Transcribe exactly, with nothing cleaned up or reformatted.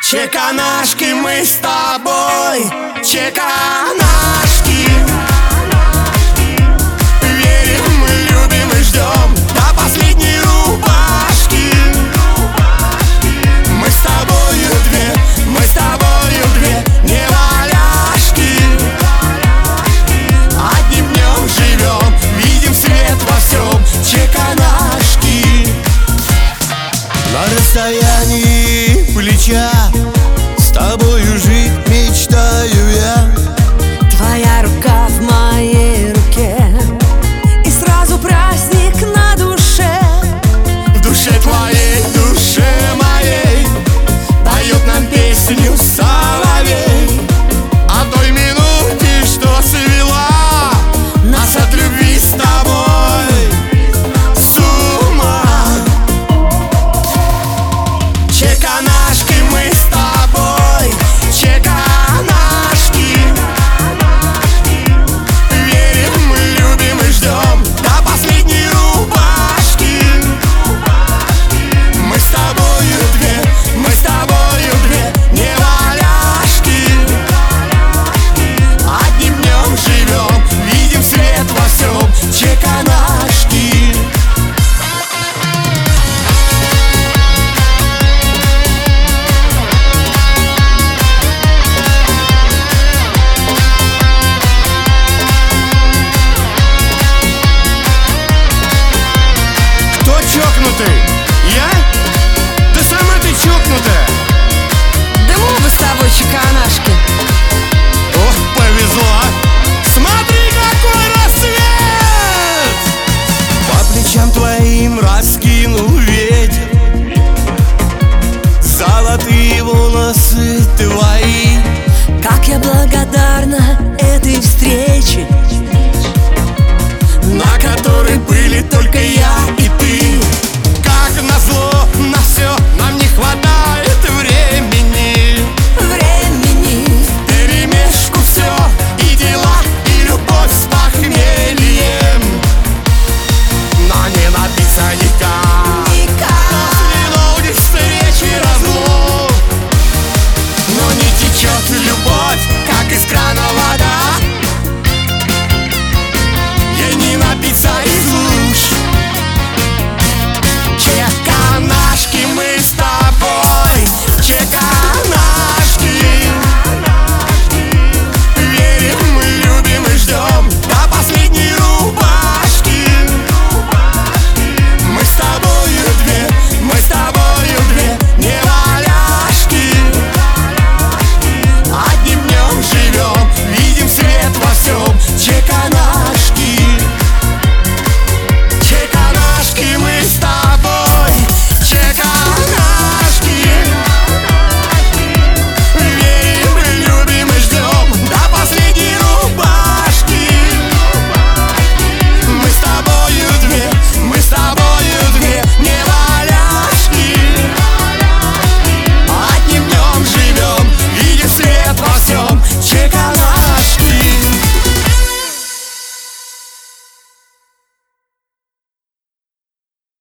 Чеканашки, мы с тобой, чеканашки. Верим, мы любим и ждем до последней рубашки. Мы с тобою две, мы с тобою две неваляшки. Одним днем живем, видим свет во всем. Чеканашки. На расстоянии плеча с тобою жить мечтаю я. Твоя рука в моей руке, и сразу праздник на душе. В душе твоей, в душе моей поет нам песню соловей о той минуте, что свела нас от любви с тобой с ума. Чеканашки, мы с тобой, чеканашки. Верим, мы любим и ждем до последней рубашки. Мы с тобою две, мы с тобою две неваляшки. Одним днем живем, видим свет во всем. Чеканашки. Кто чокнутый? Я? Да сама ты чокнутая. Да мы бы с тобой чеканашки.